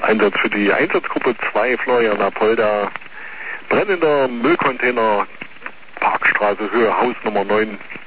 Einsatz für die Einsatzgruppe 2, Florian Apolda, brennender Müllcontainer, Parkstraße, Höhe, Haus Nummer 9,